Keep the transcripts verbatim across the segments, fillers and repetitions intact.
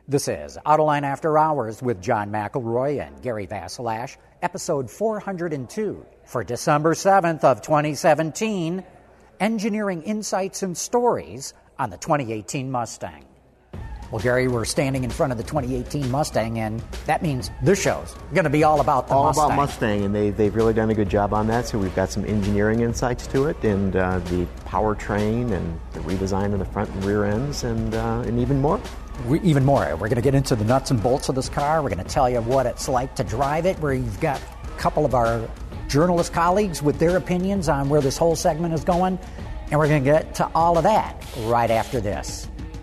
This is Autoline After Hours with John McElroy and Gary Vasilash, episode four hundred two for December seventh of twenty seventeen, Engineering Insights and Stories on the twenty eighteen Mustang. Well, Gary, we're standing in front of the twenty eighteen Mustang, and that means this show's going to be all about the all Mustang. All about Mustang, and they, they've really done a good job on that, so we've got some engineering insights to it, and uh, the powertrain, and the redesign of the front and rear ends, and, uh, and even more. We, even more. We're going to get into the nuts and bolts of this car. We're going to tell you what it's like to drive it, where you've got a couple of our journalist colleagues with their opinions on where this whole segment is going, and we're going to get to all of that right after this.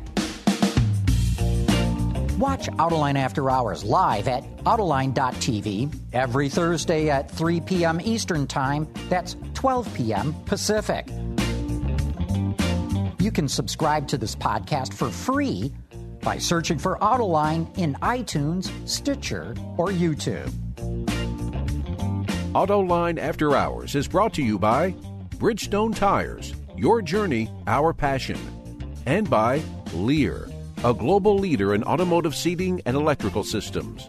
Watch Autoline After Hours live at Autoline dot T V every Thursday at three p.m. Eastern Time. That's twelve p.m. Pacific. You can subscribe to this podcast for free by searching for Autoline in iTunes, Stitcher, or YouTube. Autoline After Hours is brought to you by Bridgestone Tires, your journey, our passion, and by Lear, a global leader in automotive seating and electrical systems.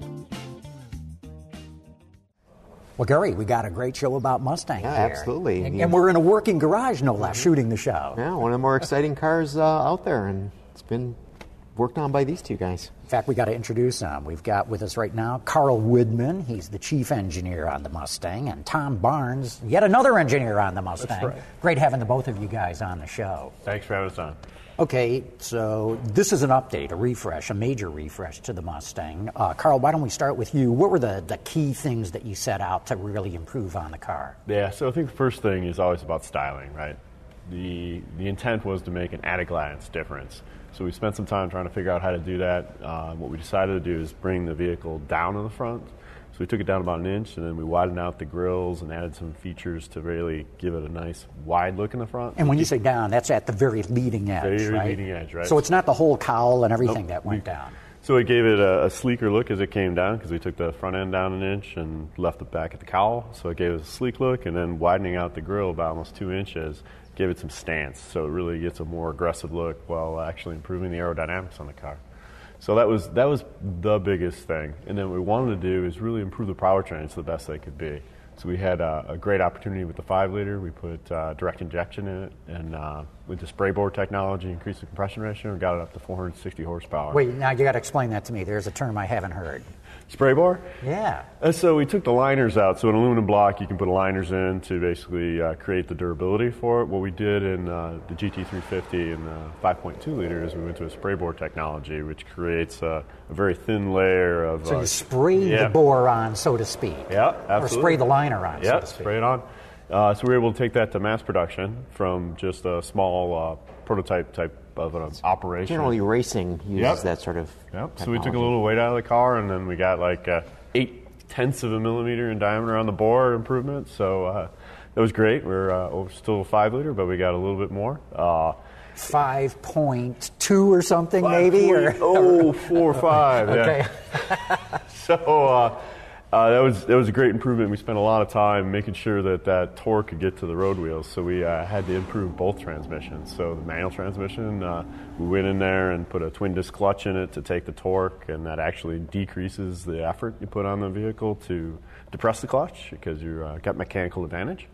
Well, Gary, we got a great show about Mustang yeah, here. Absolutely. And, and we're in a working garage, no less, shooting the show. Yeah, one of the more exciting cars uh, out there, and it's been worked on by these two guys. In fact, we got to introduce them. We've got with us right now Carl Widman. He's the chief engineer on the Mustang, and Tom Barnes, yet another engineer on the Mustang. That's right. Great having the both of you guys on the show. Thanks for having us on. Okay, so this is an update, a refresh, a major refresh to the Mustang. Uh, Carl, why don't we start with you? What were the, the key things that you set out to really improve on the car? Yeah, so I think the first thing is always about styling, right? The the intent was to make an at-a-glance difference. So we spent some time trying to figure out how to do that. Uh, what we decided to do is bring the vehicle down in the front. So we took it down about an inch, and then we widened out the grills and added some features to really give it a nice wide look in the front. And when you say down, that's at the very leading edge, very right? leading edge, right? So it's not the whole cowl and everything Nope. that went we, down. So it gave it a, a sleeker look as it came down, because we took the front end down an inch and left it back at the cowl. So it gave it a sleek look, and then widening out the grill about almost two inches gave it some stance. So it really gets a more aggressive look while actually improving the aerodynamics on the car. So that was that was the biggest thing. And then what we wanted to do is really improve the powertrain to the best they could be. So we had uh, a great opportunity with the five liter. We put uh, direct injection in it, and uh, with the spray bore technology, increased the compression ratio, and got it up to four hundred sixty horsepower. Wait, now you got to explain that to me. There's a term I haven't heard. Spray bore? Yeah. And so we took the liners out. So an aluminum block, you can put liners in to basically uh, create the durability for it. What we did in uh, the G T three fifty and the five point two liter is we went to a spray bore technology, which creates a, a very thin layer of... So uh, you spray yeah. the bore on, so to speak. Yeah, absolutely. Or spray the liner on, yeah, so to speak. spray it on. Uh, so we were able to take that to mass production from just a small uh, prototype type of an operation. Generally, racing uses Yep. that sort of Yep. So we took a little weight out of the car, and then we got like uh, eight tenths of a millimeter in diameter on the bore improvement. So uh, that was great. We're uh, still a five liter, but we got a little bit more. Uh, five point two or something, five maybe? Or, or oh, four or five. Okay. Yeah. so uh, uh, that was that was a great improvement. We spent a lot of time making sure that that torque could get to the road wheels. So we uh, had to improve both transmissions. So the manual transmission, uh, we went in there and put a twin disc clutch in it to take the torque, and that actually decreases the effort you put on the vehicle to depress the clutch, because you've uh, got mechanical advantage.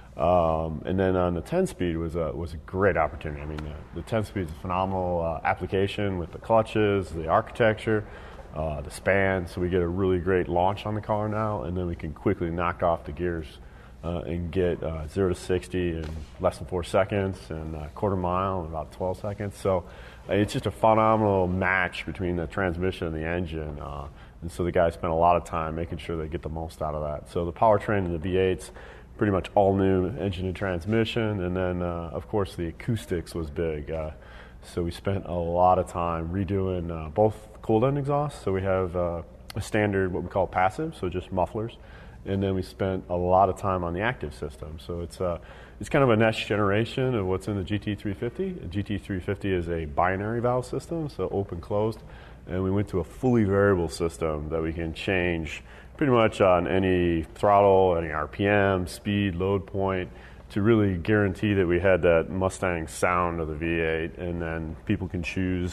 Um, and then on the ten speed was a, was a great opportunity. I mean, the, the ten speed is a phenomenal uh, application with the clutches, the architecture, uh, the span. So we get a really great launch on the car now, and then we can quickly knock off the gears uh, and get uh, zero to sixty in less than four seconds and a quarter mile in about twelve seconds. So uh, it's just a phenomenal match between the transmission and the engine. Uh, and so the guys spent a lot of time making sure they get the most out of that. So the powertrain in the V eights, pretty much all new engine and transmission, and then uh, of course the acoustics was big. Uh, so we spent a lot of time redoing uh, both cold end exhausts. So we have uh, a standard, what we call passive, so just mufflers, and then we spent a lot of time on the active system. So it's uh, it's kind of a next generation of what's in the G T three fifty. The G T three fifty is a binary valve system, so open closed, and we went to a fully variable system that we can change pretty much on any throttle, any R P M, speed, load point, to really guarantee that we had that Mustang sound of the V eight, and then people can choose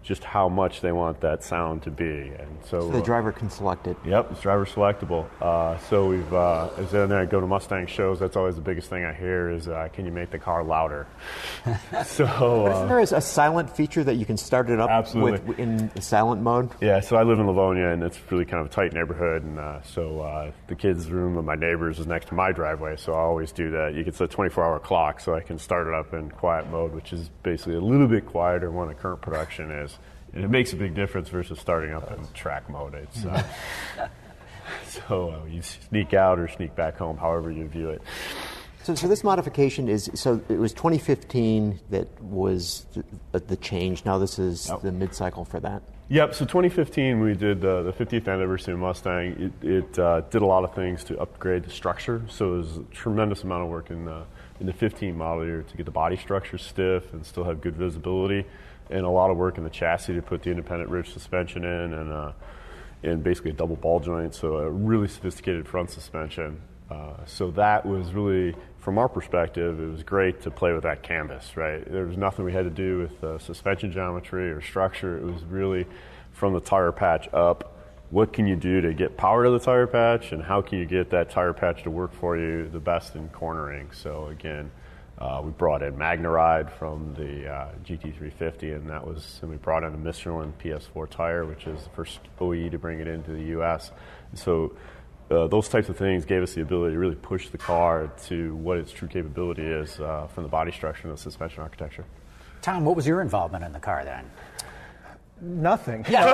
just how much they want that sound to be. And so, so the driver can select it. Yep, it's driver selectable. Uh, so we've, uh, as in there I go to Mustang shows, that's always the biggest thing I hear is, uh, can you make the car louder? so uh, Isn't there a silent feature that you can start it up absolutely. with in silent mode? Yeah, so I live in Livonia, and it's really kind of a tight neighborhood, and uh, so uh, the kids' room of my neighbors is next to my driveway, so I always do that. You can set a twenty-four hour clock so I can start it up in quiet mode, which is basically a little bit quieter than the current production is. And it makes a big difference versus starting up in track mode. It's, uh, so uh, you sneak out or sneak back home, however you view it. So, so this modification is, so it was twenty fifteen that was the, the change. Now this is Yep. the mid-cycle for that. Yep, so twenty fifteen we did uh, the fiftieth anniversary of Mustang. It, it uh, did a lot of things to upgrade the structure. So there's a tremendous amount of work in the, in the fifteen model year to get the body structure stiff and still have good visibility. And a lot of work in the chassis to put the independent ridge suspension in, and uh, and basically a double ball joint, so a really sophisticated front suspension. Uh, so that was really, from our perspective, it was great to play with that canvas, right? There was nothing we had to do with uh, suspension geometry or structure. It was really from the tire patch up. What can you do to get power to the tire patch, and how can you get that tire patch to work for you the best in cornering? So again, Uh, we brought in MagneRide from the uh, G T three fifty, and that was, and we brought in a Michelin P S four tire, which is the first O E to bring it into the U S. So uh, those types of things gave us the ability to really push the car to what its true capability is uh, from the body structure and the suspension architecture. Tom, what was your involvement in the car then? Nothing. Yeah.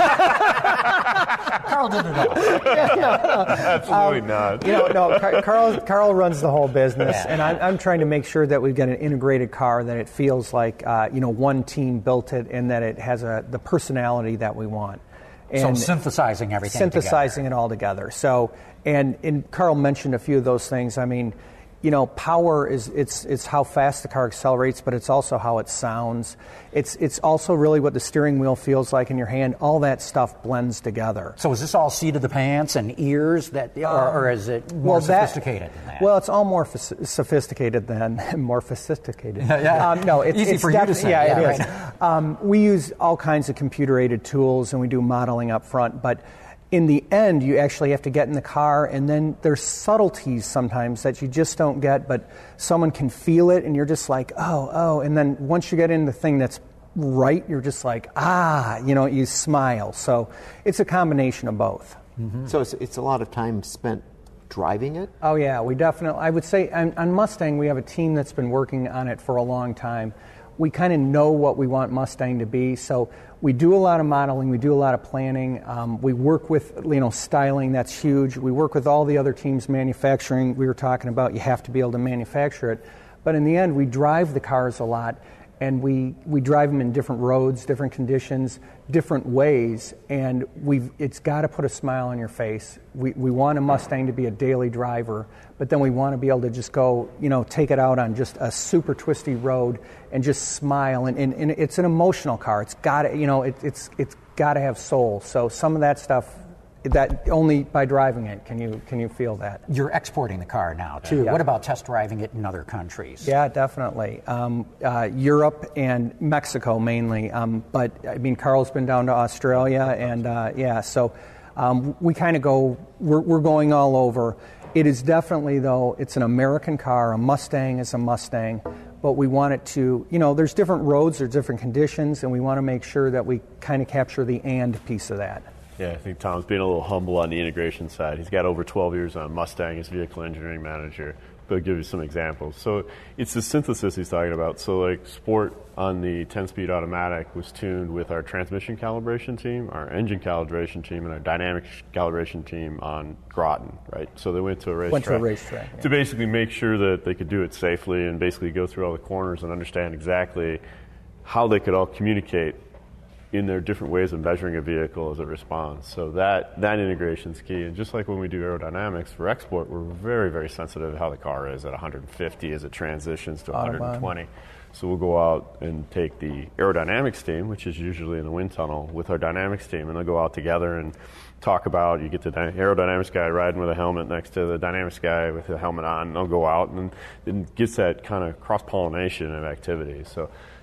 Carl did it all. Yeah, no, no. Absolutely um, not. You know, no. Car- Carl, Carl runs the whole business, Yeah. and I'm, I'm trying to make sure that we've got an integrated car, that it feels like uh, you know one team built it, and that it has a the personality that we want. And so synthesizing everything synthesizing together. it all together. So, and and Carl mentioned a few of those things. I mean, you know, power is it's it's how fast the car accelerates, but it's also how it sounds. It's it's also really what the steering wheel feels like in your hand. All that stuff blends together. So is this all seat of the pants and ears, that, or, or is it more well, that, sophisticated than that? Well, it's all more f- sophisticated than more sophisticated. Yeah. Um, no, it's Easy it's for you to defi- say. Yeah, Yeah, it right. is. Um, we use all kinds of computer-aided tools, and we do modeling up front, but in the end, you actually have to get in the car, and then there's subtleties sometimes that you just don't get, but someone can feel it, and you're just like, oh, oh, and then once you get in the thing that's right, you're just like, ah, you know, you smile. So it's a combination of both. Mm-hmm. So it's, it's a lot of time spent driving it? Oh, yeah, we definitely, I would say on, on Mustang, we have a team that's been working on it for a long time. We kind of know what we want Mustang to be, so we do a lot of modeling, we do a lot of planning, um, we work with, you know, styling, that's huge. We work with all the other teams manufacturing. We were talking about you have to be able to manufacture it, but in the end, we drive the cars a lot, and we, we drive them in different roads, different conditions, different ways, and we've it's got to put a smile on your face. We we want a Mustang to be a daily driver, but then we want to be able to just go, you know, take it out on just a super twisty road and just smile. And, and, and it's an emotional car. It's got to, you know, it, it's it's got to have soul. So some of that stuff, that only by driving it can you can you feel that. You're exporting the car now, too. Yeah. What about test driving it in other countries? Yeah, definitely. Um, uh, Europe and Mexico mainly. Um, but, I mean, Carl's been down to Australia, and, uh, yeah, so um, we kind of go, we're, we're going all over. It is definitely, though, it's an American car. A Mustang is a Mustang. But we want it to, you know, there's different roads, there's different conditions, and we want to make sure that we kind of capture the and piece of that. Yeah, I think Tom's being a little humble on the integration side. He's got over twelve years on Mustang as vehicle engineering manager. But I'll give you some examples. So it's the synthesis he's talking about. So like Sport on the ten-speed automatic was tuned with our transmission calibration team, our engine calibration team, and our dynamic calibration team on Groton, right? So they went to a racetrack. Went to a racetrack, yeah. To basically make sure that they could do it safely and basically go through all the corners and understand exactly how they could all communicate in their different ways of measuring a vehicle as it responds. So that, that integration is key. And just like when we do aerodynamics for export, we're very, very sensitive to how the car is at one hundred fifty as it transitions to one hundred twenty. So we'll go out and take the aerodynamics team, which is usually in the wind tunnel, with our dynamics team, and they'll go out together and talk about, you get the aerodynamics guy riding with a helmet next to the dynamics guy with the helmet on, and they'll go out, and it gets that kind of cross-pollination of activities. So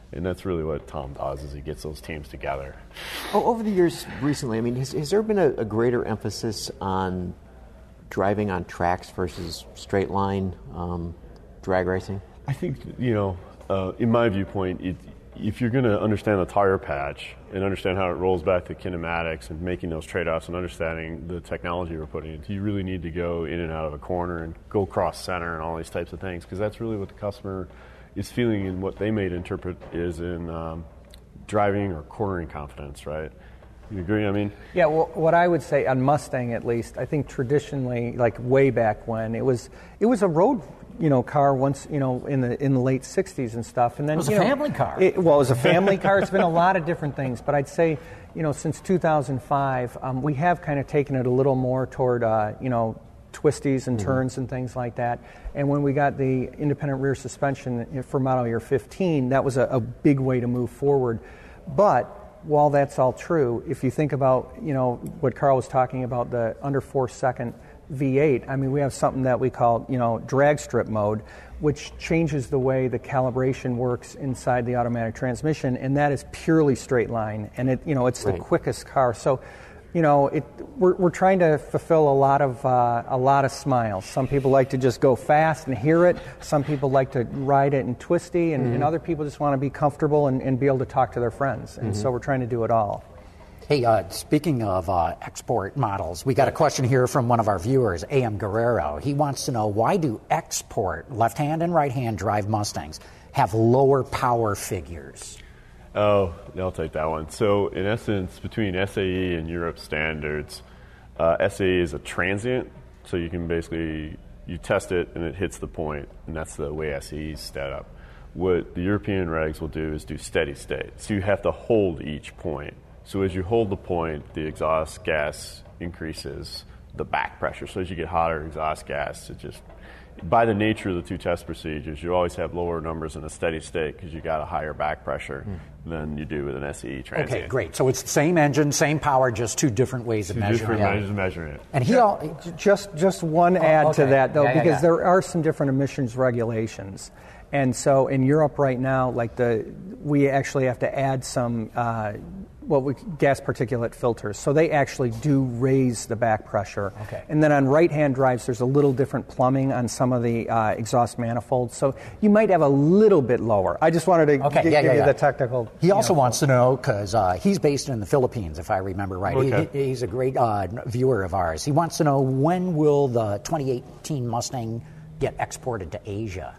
And that's really what Tom does, is he gets those teams together. Oh, over the years recently, I mean, has, has there been a, a greater emphasis on driving on tracks versus straight line um, drag racing? I think, you know, uh, in my viewpoint, it, if you're going to understand the tire patch and understand how it rolls back to kinematics and making those trade-offs and understanding the technology we're putting into, you really need to go in and out of a corner and go cross center and all these types of things, because that's really what the customer is feeling, and what they may interpret is in um, driving or cornering confidence, right? You agree? I mean, yeah. Well, what I would say on Mustang, at least, I think traditionally, like way back when, it was it was a road, you know, car once, you know, in the in the late sixties and stuff, and then it was you a know, family car. It, well, it was a family car. It's been a lot of different things, but I'd say, you know, since two thousand five, um, we have kind of taken it a little more toward, uh, you know, twisties and turns mm-hmm. and things like that. And when we got the independent rear suspension for model year fifteen, that was a, a big way to move forward. But while that's all true, if you think about, you know, what Carl was talking about, the under four second V eight, I mean, we have something that we call, you know, drag strip mode, which changes the way the calibration works inside the automatic transmission, and that is purely straight line, and it, you know, it's right. the quickest car. So, you know, it, we're, we're trying to fulfill a lot of uh, a lot of smiles. Some people like to just go fast and hear it. Some people like to ride it and twisty, and, mm-hmm. and other people just want to be comfortable and, and be able to talk to their friends. And mm-hmm. so we're trying to do it all. Hey, uh, speaking of uh, export models, we got a question here from one of our viewers, A M Guerrero. He wants to know, why do export left-hand and right-hand drive Mustangs have lower power figures? Oh, I'll take that one. So, in essence, between S A E and Europe standards, uh, S A E is a transient, so you can basically, you test it and it hits the point, and that's the way S A E is set up. What the European regs will do is do steady state, so you have to hold each point. So as you hold the point, the exhaust gas increases the back pressure. So as you get hotter exhaust gas, it just, by the nature of the two test procedures, you always have lower numbers in a steady state because you got a higher back pressure mm. than you do with an S E E transient. Okay, great. So it's the same engine, same power, just two different ways two of measuring different it. Different ways of measuring it. And he yeah, all, just just one oh, add okay. to that though, yeah, yeah, because yeah. there are some different emissions regulations. And so in Europe right now, like the we actually have to add some uh, what we gas particulate filters. So they actually do raise the back pressure. Okay. And then on right-hand drives, there's a little different plumbing on some of the uh, exhaust manifolds. So you might have a little bit lower. I just wanted to okay, g- yeah, give yeah, you yeah. the technical. He also know. wants to know, because uh, he's based in the Philippines, if I remember right. Okay. He, he's a great uh, viewer of ours. He wants to know, when will the twenty eighteen Mustang get exported to Asia?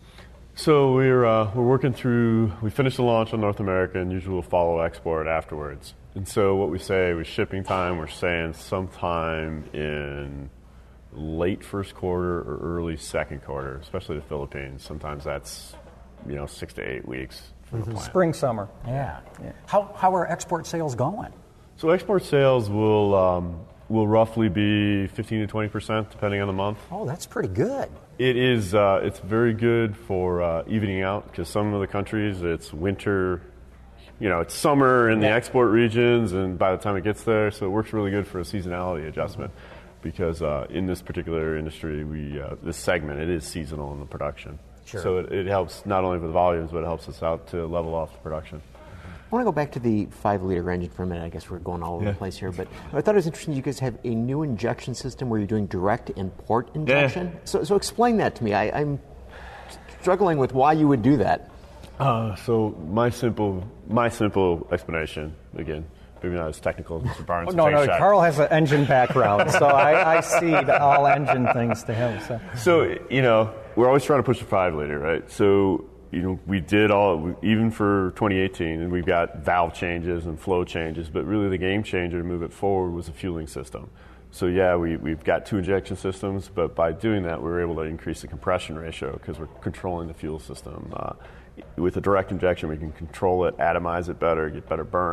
So we're uh, we're working through. We finished the launch on North America, and usually we'll follow export afterwards. And so what we say with shipping time, we're saying sometime in late first quarter or early second quarter, especially the Philippines. Sometimes that's, you know, six to eight weeks from mm-hmm. the plant. Spring, summer. Yeah. yeah. How how are export sales going? So export sales will um, will roughly be fifteen to twenty percent, depending on the month. Oh, that's pretty good. It is. Uh, it's very good for uh, evening out, because some of the countries it's winter, you know, it's summer in the yeah. export regions, and by the time it gets there, so it works really good for a seasonality adjustment. Mm-hmm. Because uh, in this particular industry, we uh, this segment, it is seasonal in the production. Sure. So it, it helps not only with volumes, but it helps us out to level off the production. I want to go back to the five-liter engine for a minute. I guess we're going all over yeah. the place here, but I thought it was interesting. You guys have a new injection system where you're doing direct and port injection. Yeah. So, so explain that to me. I, I'm struggling with why you would do that. Uh, so my simple, my simple explanation, again, maybe not as technical as Mister Barnes. Oh, no, no. Shot. Carl has an engine background, so I, I see the all engine things to him. So. so you know, we're always trying to push the five-liter, right? So. You know, we did all, even for twenty eighteen, and we've got valve changes and flow changes, but really the game changer to move it forward was the fueling system. So yeah, we, we've got two injection systems, but by doing that, we were able to increase the compression ratio because we're controlling the fuel system. Uh, with the direct injection, we can control it, atomize it better, get better burn.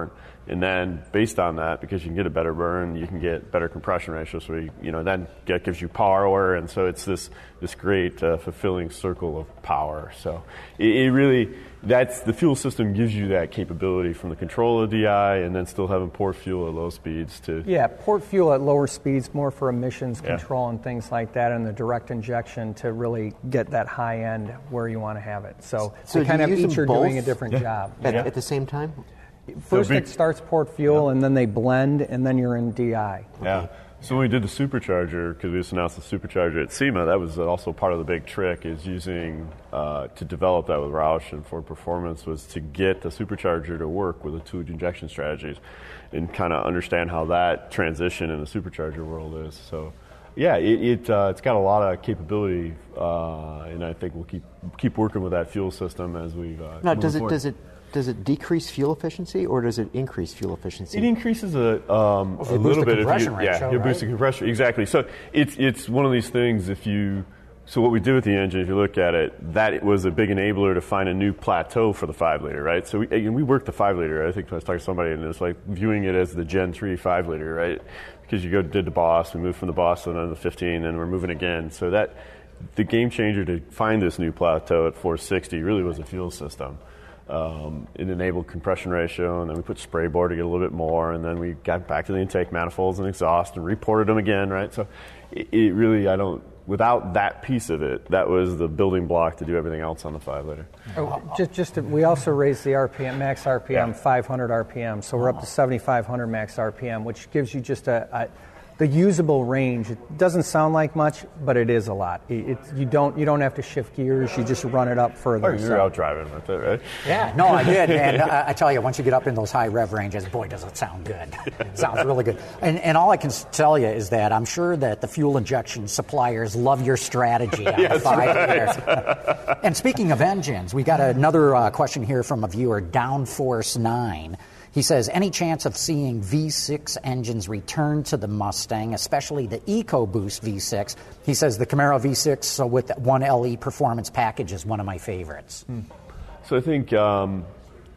And then based on that, because you can get a better burn, you can get better compression ratio. So you, you know then that gives you power, and so it's this this great uh, fulfilling circle of power. So it, it really that's the fuel system gives you that capability from the control of D I, and then still having port fuel at low speeds to yeah port fuel at lower speeds, more for emissions yeah. control and things like that, and the direct injection to really get that high end where you want to have it. So, so kind of each are both? doing a different yeah. job At, yeah. at the same time? First be, it starts port fuel, yeah. and then they blend, and then you're in D I. Yeah. So when we did the supercharger, because we just announced the supercharger at SEMA, that was also part of the big trick, is using, uh, to develop that with Roush and Ford Performance, was to get the supercharger to work with the two injection strategies and kind of understand how that transition in the supercharger world is. So yeah, it, it, uh, it's got a lot of capability, uh, and I think we'll keep keep working with that fuel system as we uh, now, does it, forward. does it Does it decrease fuel efficiency, or does it increase fuel efficiency? It increases a, um, well, a little bit. Compression if you, ratio, yeah, you right? boost the compression. Exactly. So it's it's one of these things. If you so what we did with the engine, if you look at it, that it was a big enabler to find a new plateau for the five liter, right? So we and we worked the five liter. I think I was talking to somebody, and it's like viewing it as the Gen three five liter, right? Because you go did the Boss, we moved from the Boss to the fifteen, and we're moving again. So that the game changer to find this new plateau at four sixty really was a fuel system. Um, it enabled compression ratio, and then we put spray bore to get a little bit more, and then we got back to the intake manifolds and exhaust and reported them again, right? So it, it really, I don't, without that piece of it, that was the building block to do everything else on the five liter. Oh, just, just to, we also raised the R P M, max R P M, yeah. five hundred R P M, so we're up to seventy-five hundred max R P M, which gives you just a, a the usable range. It doesn't sound like much, but it is a lot. It, it, you don't you don't have to shift gears. You just run it up further. Oh, you're so. out driving with it, right? Yeah, no, I did. And uh, I tell you, once you get up in those high rev ranges, boy, does it sound good. It sounds really good. And, and all I can tell you is that I'm sure that the fuel injection suppliers love your strategy on yes, the five right. liters. And speaking of engines, we got another uh, question here from a viewer, Downforce nine. He says, any chance of seeing V six engines return to the Mustang, especially the EcoBoost V six? He says the Camaro V six so with one L E performance package is one of my favorites. Hmm. So I think um,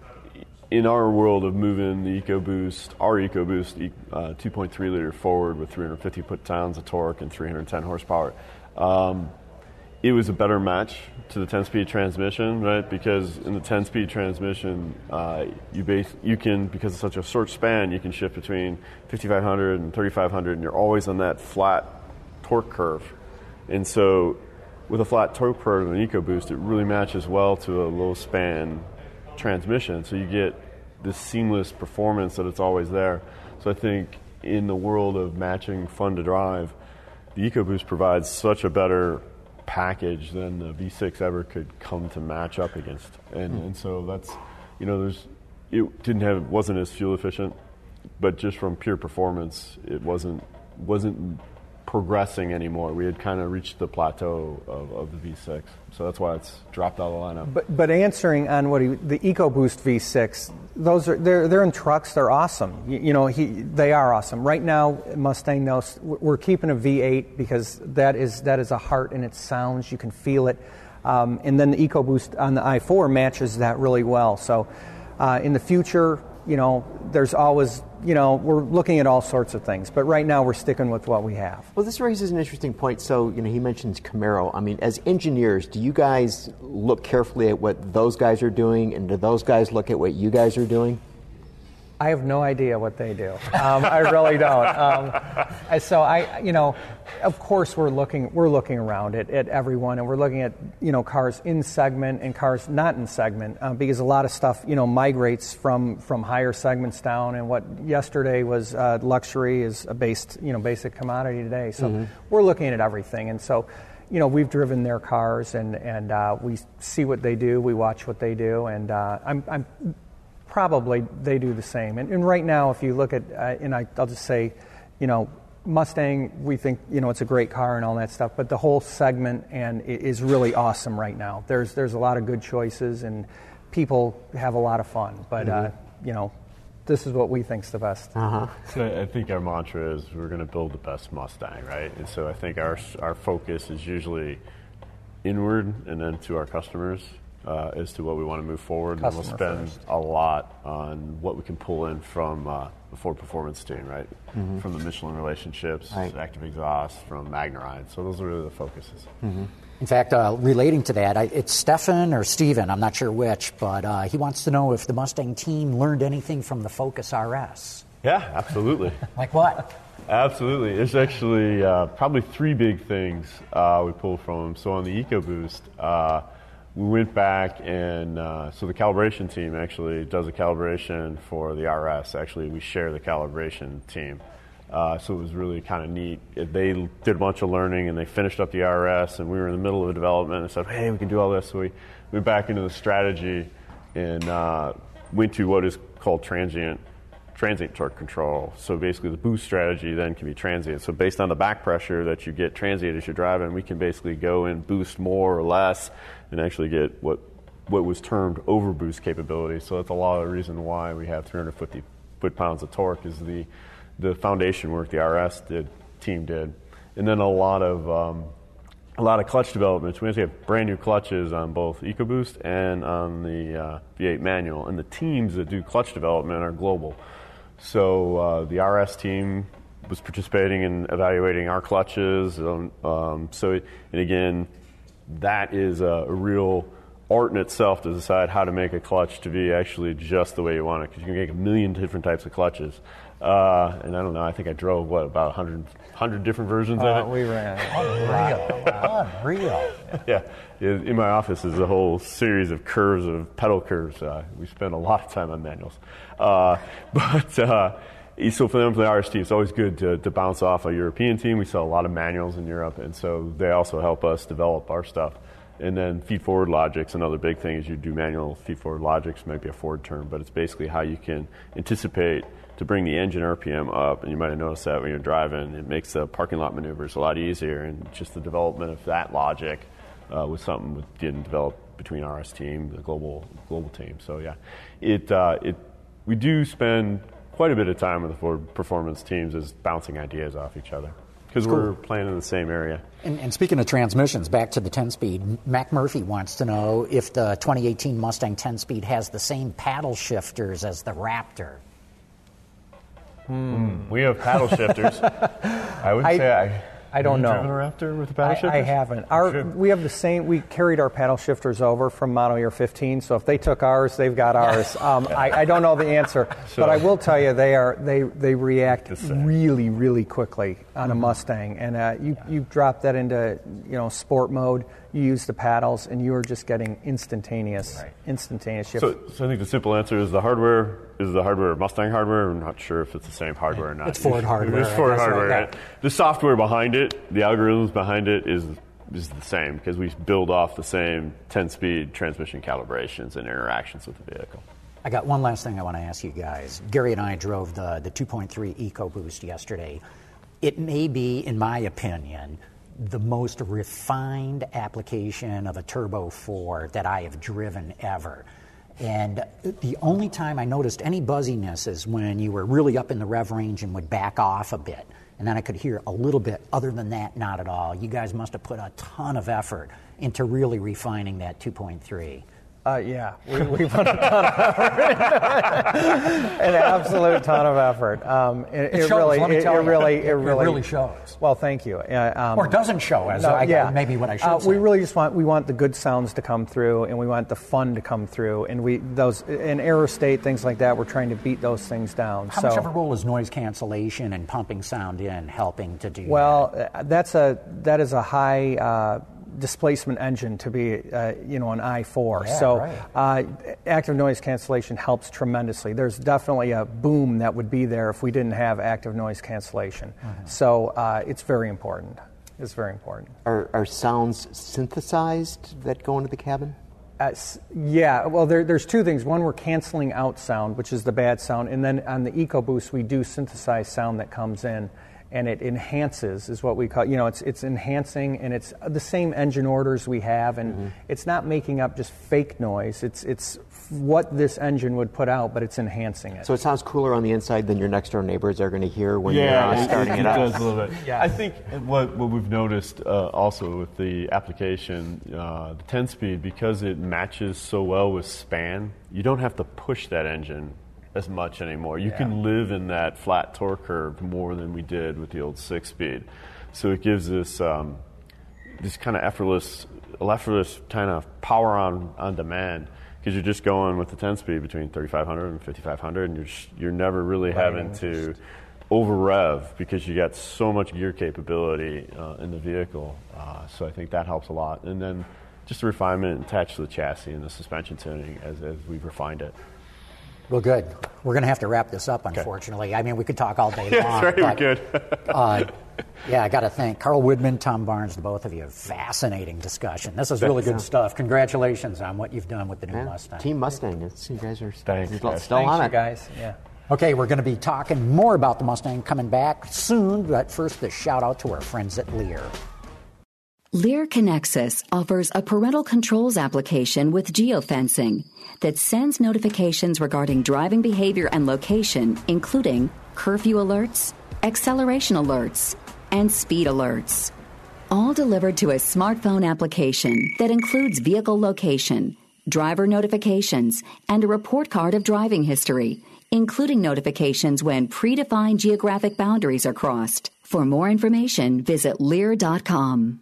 in our world of moving the EcoBoost, our EcoBoost uh, two point three liter forward with three hundred fifty foot-pounds of torque and three hundred ten horsepower, um, it was a better match to the ten-speed transmission, right? Because in the ten-speed transmission, uh, you base you can, because it's such a short span, you can shift between fifty-five hundred and thirty-five hundred, and you're always on that flat torque curve. And so, with a flat torque curve and an EcoBoost, it really matches well to a low-span transmission. So you get this seamless performance that it's always there. So I think in the world of matching fun to drive, the EcoBoost provides such a better package than the V six ever could come to match up against, and mm. and so that's, you know, there's it didn't have wasn't as fuel efficient, but just from pure performance, it wasn't wasn't progressing anymore. We had kind of reached the plateau of, of the V six, so that's why it's dropped out of the lineup. But but answering on what he, the EcoBoost V six, those are they're they're in trucks. They're awesome. You, you know, he they are awesome. Right now, Mustang knows we're keeping a V eight because that is that is a heart in its sounds. You can feel it, um, and then the EcoBoost on the i four matches that really well. So, uh, in the future, you know, there's always, you know, we're looking at all sorts of things, but right now we're sticking with what we have. Well, this raises an interesting point. So, you know, he mentions Camaro. I mean, as engineers, do you guys look carefully at what those guys are doing, and do those guys look at what you guys are doing? I have no idea what they do. Um, I really don't. Um, so I, you know, of course we're looking we're looking around at, at everyone, and we're looking at, you know, cars in segment and cars not in segment, um, because a lot of stuff, you know, migrates from, from higher segments down, and what yesterday was uh, luxury is a based, you know, basic commodity today. So mm-hmm. we're looking at everything, and so, you know, we've driven their cars, and and uh, we see what they do, we watch what they do, and uh, I'm I'm. Probably they do the same. And, and right now, if you look at, uh, and I, I'll just say, you know, Mustang, we think, you know, it's a great car and all that stuff, but the whole segment and is really awesome right now. There's there's a lot of good choices, and people have a lot of fun. But, mm-hmm. uh, you know, this is what we think's the best. Uh-huh. So I think our mantra is we're going to build the best Mustang, right? And so I think our our focus is usually inward and then to our customers. uh, as to what we want to move forward. Customer and we'll spend first. a lot on what we can pull in from uh, the Ford Performance team, right? Mm-hmm. From the Michelin relationships, right. Active Exhaust, from Magneride. So those are really the focuses. Mm-hmm. In fact, uh, relating to that, I, it's Stefan or Steven, I'm not sure which, but uh, he wants to know if the Mustang team learned anything from the Focus R S. Yeah, absolutely. Like what? Absolutely. There's actually uh, probably three big things uh, we pulled from them. So on the EcoBoost, uh, we went back and uh, so the calibration team actually does a calibration for the R S. Actually, we share the calibration team. Uh, so it was really kind of neat. They did a bunch of learning and they finished up the R S, and we were in the middle of a development and said, hey, we can do all this. So we went back into the strategy and uh, went to what is called transient transient torque control. So basically the boost strategy then can be transient. So based on the back pressure that you get transient as you're driving, we can basically go and boost more or less and actually get what what was termed overboost capability. So that's a lot of the reason why we have three hundred fifty foot-pounds of torque is the the foundation work the R S did, team did. And then a lot of um, a lot of clutch developments. We actually have brand new clutches on both EcoBoost and on the uh, V eight manual. And the teams that do clutch development are global. So uh, the R S team was participating in evaluating our clutches. Um, um, so, it, and again, that is a, a real art in itself to decide how to make a clutch to be actually just the way you want it, because you can make a million different types of clutches. Uh, and I don't know, I think I drove, what, about one hundred, one hundred different versions Uh, of it? we ran. Unreal. Unreal. Yeah, in my office is a whole series of curves, of pedal curves. Uh, we spend a lot of time on manuals. Uh, but uh, so for them, for the R S team, it's always good to, to bounce off a European team. We sell a lot of manuals in Europe, and so they also help us develop our stuff. And then feed-forward logic's another big thing is you do manual feed-forward logics, might be a Ford term, but it's basically how you can anticipate to bring the engine R P M up, and you might have noticed that when you're driving. It makes the parking lot maneuvers a lot easier, and just the development of that logic uh, was something we didn't develop between R S team, the global global team. So yeah, it uh, it we do spend quite a bit of time with the Ford Performance teams as bouncing ideas off each other because Cool. we're playing in the same area. And, and speaking of transmissions, back to the ten-speed, Mac Murphy wants to know if the twenty eighteen Mustang ten-speed has the same paddle shifters as the Raptor. Hmm. We have paddle shifters. I would I- say I. I don't have you know. driven a Raptor with the paddle I, shifters? I haven't. Our, Should. we have the same. We carried our paddle shifters over from model year fifteen. So if they took ours, they've got ours. Um, I, I don't know the answer, Sure. but I will tell you they are they they react The same. really really quickly on a Mustang. And uh, you you drop that into you know sport mode. You use the paddles, and you are just getting instantaneous Right. instantaneous shift. So, so I think the simple answer is the hardware is the hardware Mustang hardware. I'm not sure if it's the same hardware or not. It's Ford hardware, It's I Ford guess, right? hardware. Yeah. Right? The software behind it, the algorithms behind it is is the same because we build off the same ten-speed transmission calibrations and interactions with the vehicle. I got one last thing I want to ask you guys. Gary and I drove the, the two point three EcoBoost yesterday. It may be, in my opinion, the most refined application of a Turbo four that I have driven ever. And the only time I noticed any buzziness is when you were really up in the rev range and would back off a bit. And then I could hear a little bit. Other than that, not at all. You guys must have put a ton of effort into really refining that two point three. Uh, yeah, we, we put a ton of effort. An absolute ton of effort. Um, it, It it shows, really, let me it, tell it you. really, It- it it really, really shows. Well, thank you. Uh, um, Or doesn't show, as no, I, yeah. maybe what I should uh, say. We really just want we want the good sounds to come through, and we want the fun to come through, and we those in error state things like that. We're trying to beat those things down. How so, much of a role is noise cancellation and pumping sound in helping to do Well, that? uh, that's a that is a high uh, displacement engine to be uh, you know an I four. Yeah, so right. uh, active noise cancellation helps tremendously. There's definitely a boom that would be there if we didn't have active noise cancellation. Mm-hmm. So uh, it's very important. It's very important. Are, are sounds synthesized that go into the cabin? Uh, s- yeah, well, there, there's two things. One, we're canceling out sound, which is the bad sound, and then on the EcoBoost, we do synthesize sound that comes in. and it enhances, is what we call, you know, it's it's enhancing, and it's the same engine orders we have, and mm-hmm. it's not making up just fake noise. It's it's what this engine would put out, but it's enhancing it. So it sounds cooler on the inside than your next door neighbors are going to hear when yeah, you're uh, starting it, it up. Yeah, it does a little bit. Yeah. I think what what we've noticed uh, also with the application, uh, the ten-speed, because it matches so well with span, you don't have to push that engine as much anymore. You yeah. can live in that flat torque curve more than we did with the old six-speed. So it gives us um, this kind of effortless, effortless kind of power on, on demand, because you're just going with the ten-speed between thirty-five hundred and fifty-five hundred, and you're just, you're never really right. having to over-rev because you got so much gear capability uh, in the vehicle. Uh, so I think that helps a lot. And then just the refinement attached to the chassis and the suspension tuning as, as we've refined it. Well, good. We're going to have to wrap this up, unfortunately. Okay. I mean, we could talk all day long. That's right, but, we could. uh, yeah, I got to thank Carl Woodman, Tom Barnes, the both of you. Fascinating discussion. This is really good stuff. Congratulations on what you've done with the new yeah. Mustang. Team Mustang. It's, you guys are Thanks, still, guys. still Thanks, on you it. guys. Yeah. Okay, we're going to be talking more about the Mustang coming back soon, but first, a shout out to our friends at Lear. Lear Connexus offers a parental controls application with geofencing that sends notifications regarding driving behavior and location, including curfew alerts, acceleration alerts, and speed alerts. All delivered to a smartphone application that includes vehicle location, driver notifications, and a report card of driving history, including notifications when predefined geographic boundaries are crossed. For more information, visit lear dot com.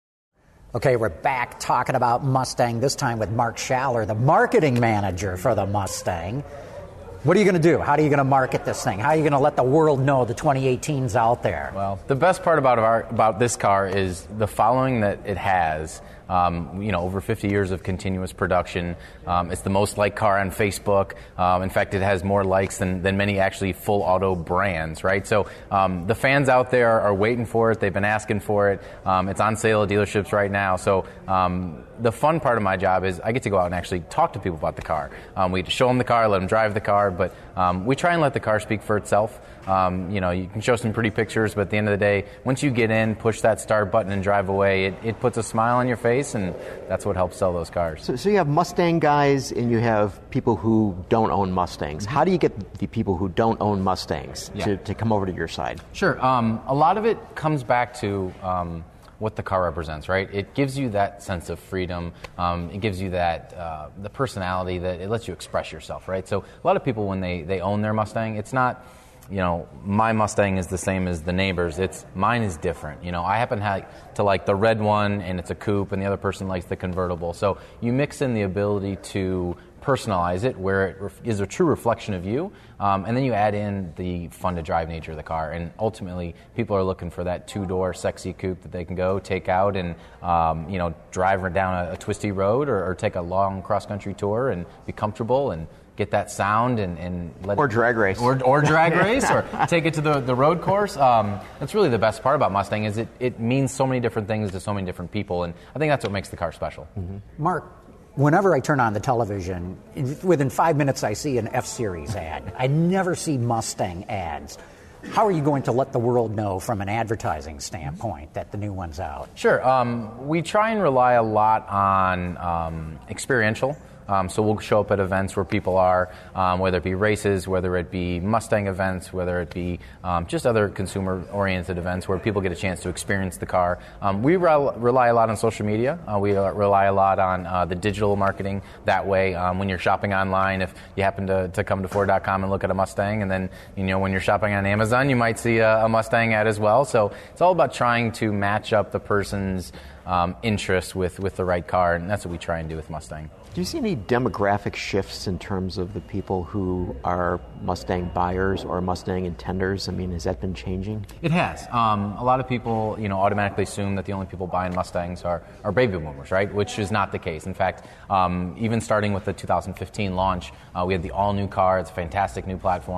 Okay, we're back talking about Mustang, this time with Mark Schaller, the marketing manager for the Mustang. What are you going to do? How are you going to market this thing? How are you going to let the world know the twenty eighteens out there? Well, the best part about our, about this car is the following that it has. Um, you know, over fifty years of continuous production. Um, it's the most liked car on Facebook. Um, in fact, it has more likes than, than many actually full auto brands, right? So um, the fans out there are waiting for it. They've been asking for it. Um, it's on sale at dealerships right now. So um, the fun part of my job is I get to go out and actually talk to people about the car. Um, we show them the car, let them drive the car, but um, we try and let the car speak for itself. Um, you know, you can show some pretty pictures, but at the end of the day, once you get in, push that start button and drive away, it, it puts a smile on your face, and that's what helps sell those cars. So, so you have Mustang guys and you have people who don't own Mustangs. Mm-hmm. How do you get the people who don't own Mustangs yeah. to, to come over to your side? Sure. Um, a lot of it comes back to um, what the car represents, right? It gives you that sense of freedom. Um, it gives you that uh, the personality that it lets you express yourself, right? So a lot of people, when they, they own their Mustang, it's not, you know, my Mustang is the same as the neighbor's. It's mine is different. You know, I happen to like the red one, and it's a coupe, and the other person likes the convertible. So you mix in the ability to personalize it where it ref- is a true reflection of you, um, and then you add in the fun-to-drive nature of the car. And ultimately, people are looking for that two-door sexy coupe that they can go take out and, um, you know, drive down a, a twisty road or, or take a long cross-country tour and be comfortable and get that sound and, and let or it, drag race or, or drag race or take it to the, the road course. Um, that's really the best part about Mustang is it, it means so many different things to so many different people, and I think that's what makes the car special. Mm-hmm. Mark, whenever I turn on the television, within five minutes I see an F-Series ad. I never see Mustang ads. How are you going to let the world know from an advertising standpoint that the new one's out? Sure. Um, we try and rely a lot on um, experiential. Um, so we'll show up at events where people are, um, whether it be races, whether it be Mustang events, whether it be um, just other consumer-oriented events where people get a chance to experience the car. Um, we re- rely a lot on social media. Uh, we uh, rely a lot on uh, the digital marketing. That way, um, when you're shopping online, if you happen to, to come to Ford dot com and look at a Mustang, and then you know when you're shopping on Amazon, you might see a, a Mustang ad as well. So it's all about trying to match up the person's um, interest with, with the right car, and that's what we try and do with Mustang. Do you see any demographic shifts in terms of the people who are Mustang buyers or Mustang intenders? I mean, has that been changing? It has. Um, a lot of people, you know, automatically assume that the only people buying Mustangs are, are baby boomers, right? Which is not the case. In fact, um, even starting with the two thousand fifteen launch, uh, we had the all-new car. It's a fantastic new platform.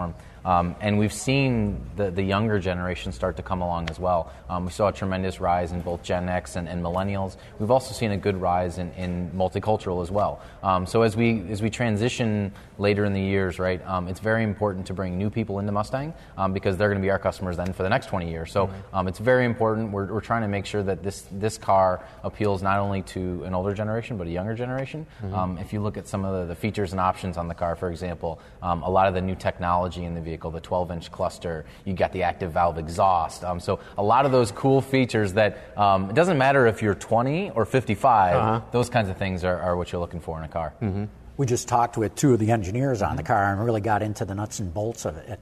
Um, and we've seen the, the younger generation start to come along as well. Um, we saw a tremendous rise in both Gen X and, and millennials. We've also seen a good rise in, in multicultural as well. Um, so as we as we transition later in the years, right, um, it's very important to bring new people into Mustang um, because they're going to be our customers then for the next twenty years. So um, it's very important. We're, we're trying to make sure that this this car appeals not only to an older generation but a younger generation. Mm-hmm. Um, if you look at some of the, the features and options on the car, for example, um, a lot of the new technology in the vehicle, the twelve inch cluster, you got the active valve exhaust. Um, so a lot of those cool features that um, it doesn't matter if you're twenty or fifty-five, uh-huh. those kinds of things are, are what you're looking for in a car. Mm-hmm. We just talked with two of the engineers on the car and really got into the nuts and bolts of it.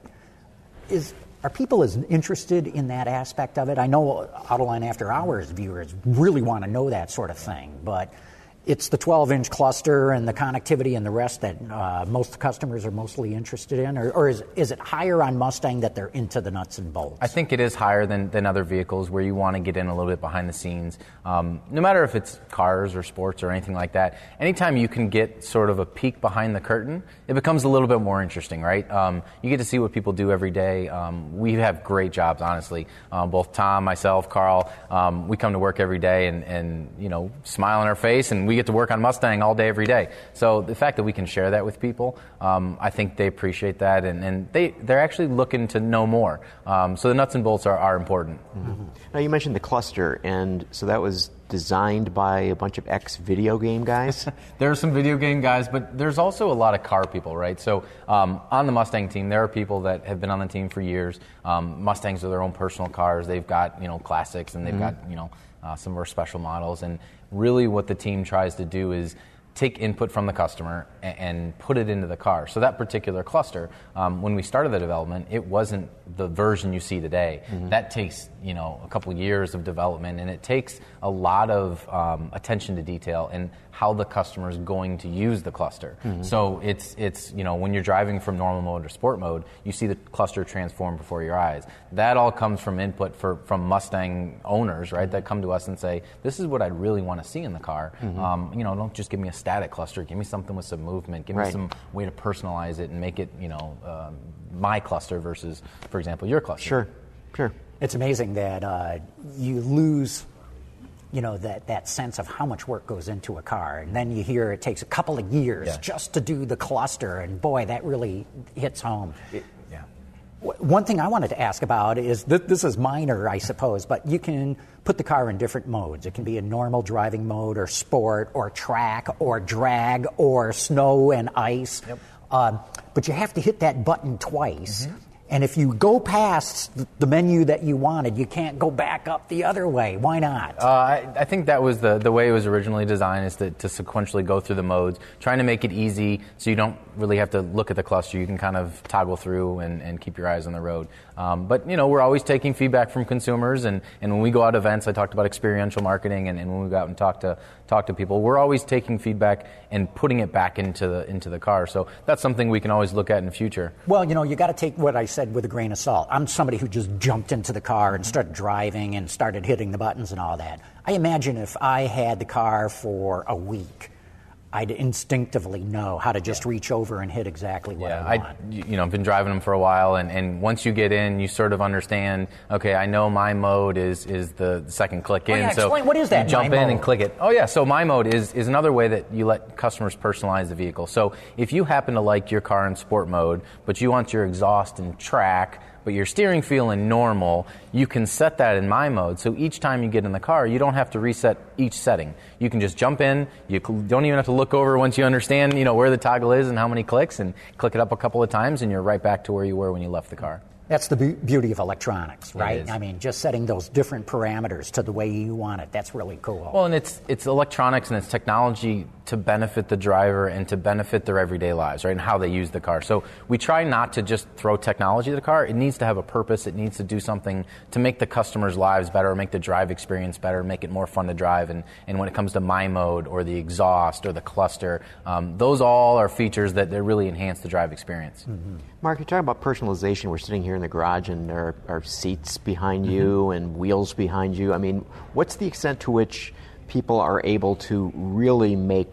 Is Are people as interested in that aspect of it? I know Autoline After Hours viewers really want to know that sort of thing, but it's the twelve inch cluster and the connectivity and the rest that uh, most customers are mostly interested in, or, or is, is it higher on Mustang that they're into the nuts and bolts? I think it is higher than, than other vehicles where you want to get in a little bit behind the scenes. Um, no matter if it's cars or sports or anything like that, anytime you can get sort of a peek behind the curtain, it becomes a little bit more interesting, right? Um, you get to see what people do every day. Um, we have great jobs, honestly. Um, both Tom, myself, Carl, um, we come to work every day and, and, you know, smile on our face, and we get to work on Mustang all day, every day. So the fact that we can share that with people, um, I think they appreciate that, and, and they, they're actually looking to know more. Um, so the nuts and bolts are, are important. Mm-hmm. Now, you mentioned the cluster, and so that was designed by a bunch of ex-video game guys? There are some video game guys, but there's also a lot of car people, right? So um, on the Mustang team, there are people that have been on the team for years. Um, Mustangs are their own personal cars. They've got, you know, classics, and they've mm-hmm. got, you know, uh, some of our special models. And really what the team tries to do is take input from the customer and, and put it into the car. So that particular cluster, um, when we started the development, it wasn't the version you see today. Mm-hmm. That takes, you know, a couple years of development, and it takes a lot of um, attention to detail and how the customer is going to use the cluster. Mm-hmm. So it's, it's, you know, when you're driving from normal mode or sport mode, you see the cluster transform before your eyes. That all comes from input for, from Mustang owners, right, mm-hmm. that come to us and say, this is what I really want to see in the car. Mm-hmm. Um, you know, don't just give me a static cluster, give me something with some movement, give right. me some way to personalize it and make it, you know, um, my cluster versus, for example, your cluster. Sure, sure. It's amazing that uh, you lose, you know, that, that sense of how much work goes into a car. And then you hear it takes a couple of years yeah. just to do the cluster. And boy, that really hits home. It, yeah. One thing I wanted to ask about is, th- this is minor, I suppose, but you can put the car in different modes. It can be a normal driving mode or sport or track or drag or snow and ice. Yep. Um, but you have to hit that button twice. Mm-hmm. And if you go past the menu that you wanted, you can't go back up the other way. Why not? Uh, I, I think that was the, the way it was originally designed, is to, to sequentially go through the modes, trying to make it easy so you don't really have to look at the cluster. You can kind of toggle through and, and keep your eyes on the road. Um, but, you know, we're always taking feedback from consumers, and, and when we go out to events, I talked about experiential marketing, and, and when we go out and talk to talk to people, we're always taking feedback and putting it back into the into the car. So that's something we can always look at in the future. Well, you know, you got to take what I said with a grain of salt. I'm somebody who just jumped into the car and started driving and started hitting the buttons and all that. I imagine if I had the car for a week, I'd instinctively know how to just yeah. reach over and hit exactly what yeah, I want. I, you know, I've been driving them for a while, and, and once you get in, you sort of understand, okay, I know my mode is is the second click in. Oh, yeah, so explain, what is that, you jump my in mode? and click it. Oh, yeah, so my mode is, is another way that you let customers personalize the vehicle. So if you happen to like your car in sport mode, but you want your exhaust in track, but your steering feel in normal, you can set that in my mode. So each time you get in the car, you don't have to reset each setting. You can just jump in. You don't even have to look over once you understand, you know, where the toggle is and how many clicks, and click it up a couple of times, and you're right back to where you were when you left the car. That's the be- beauty of electronics, right? I mean, just setting those different parameters to the way you want it. That's really cool. Well, and it's it's electronics and it's technology to benefit the driver and to benefit their everyday lives, right, and how they use the car. So we try not to just throw technology at the car. It needs to have a purpose. It needs to do something to make the customer's lives better, make the drive experience better, make it more fun to drive. And, and when it comes to my mode or the exhaust or the cluster, um, those all are features that, that really enhance the drive experience. Mm-hmm. Mark, you're talking about personalization. We're sitting here in the garage, and there are, are seats behind mm-hmm. you and wheels behind you. I mean, what's the extent to which people are able to really make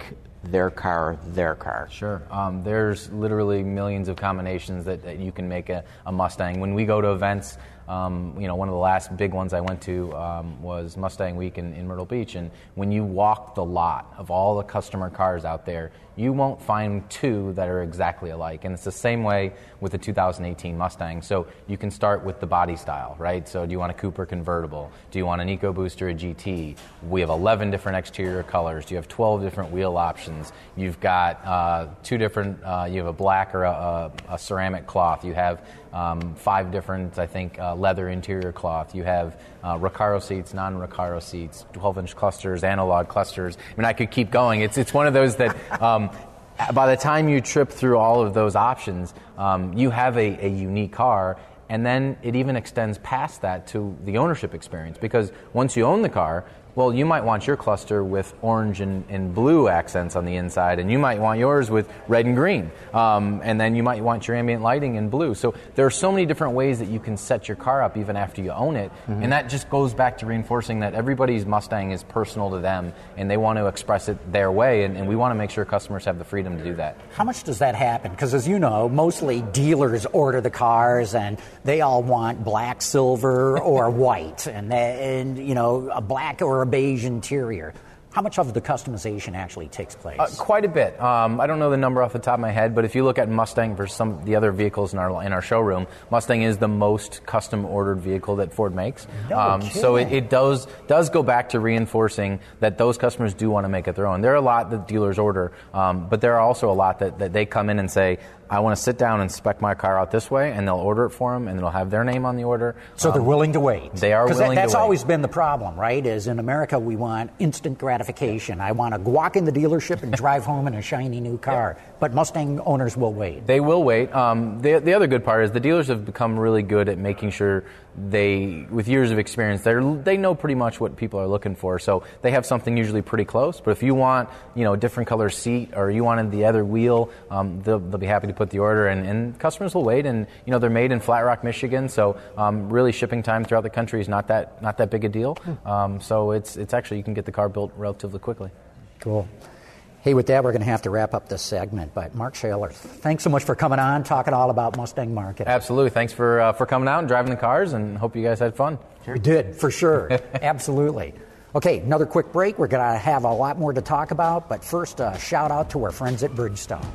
their car their car? Sure. Um, there's literally millions of combinations that, that you can make a, a Mustang. When we go to events, um, you know, one of the last big ones I went to um, was Mustang Week in, in Myrtle Beach, and when you walk the lot of all the customer cars out there, you won't find two that are exactly alike. And it's the same way with the two thousand eighteen Mustang. So you can start with the body style, right? So do you want a Cooper convertible? Do you want an EcoBoost or a G T? We have eleven different exterior colors. You have twelve different wheel options. You've got uh, two different, uh, you have a black or a, a, a ceramic cloth. You have um, five different, I think, uh, leather interior cloth. You have uh, Recaro seats, non-Recaro seats, twelve-inch clusters, analog clusters. I mean, I could keep going. It's it's one of those that um, by the time you trip through all of those options, um, you have a, a unique car. And then it even extends past that to the ownership experience, because once you own the car, well, you might want your cluster with orange and, and blue accents on the inside, and you might want yours with red and green, um, and then you might want your ambient lighting in blue. So there are so many different ways that you can set your car up even after you own it, mm-hmm. and that just goes back to reinforcing that everybody's Mustang is personal to them, and they want to express it their way, and, and we want to make sure customers have the freedom to do that. How much does that happen? Because as you know, mostly dealers order the cars, and they all want black, silver, or white, and, and you know, a black or a beige interior. How much of the customization actually takes place? Uh, quite a bit. Um, I don't know the number off the top of my head, but if you look at Mustang versus some of the other vehicles in our in our showroom, Mustang is the most custom ordered vehicle that Ford makes. No um, kidding. So it, it does does go back to reinforcing that those customers do want to make it their own. There are a lot that dealers order, um, but there are also a lot that, that they come in and say, I want to sit down and spec my car out this way, and they'll order it for them, and they'll have their name on the order. So um, they're willing to wait. They are willing that, to wait. That's always been the problem, right? Is in America we want instant gratification. I want to walk in the dealership and drive home in a shiny new car. Yeah. But Mustang owners will wait. They will wait. Um, the, the other good part is the dealers have become really good at making sure they, with years of experience, they they know pretty much what people are looking for. So they have something usually pretty close. But if you want, you know, a different color seat, or you wanted the other wheel, um, they'll, they'll be happy to put the order in. And customers will wait. And you know, they're made in Flat Rock, Michigan. So um, really, shipping time throughout the country is not that not that big a deal. Um, so it's it's actually, you can get the car built relatively quickly. Cool. Hey, with that, we're going to have to wrap up this segment. But Mark Shaler, thanks so much for coming on, talking all about Mustang market. Absolutely. Thanks for uh, for coming out and driving the cars, and hope you guys had fun. We did, for sure. Absolutely. Okay, another quick break. We're going to have a lot more to talk about, but first, a shout out to our friends at Bridgestone.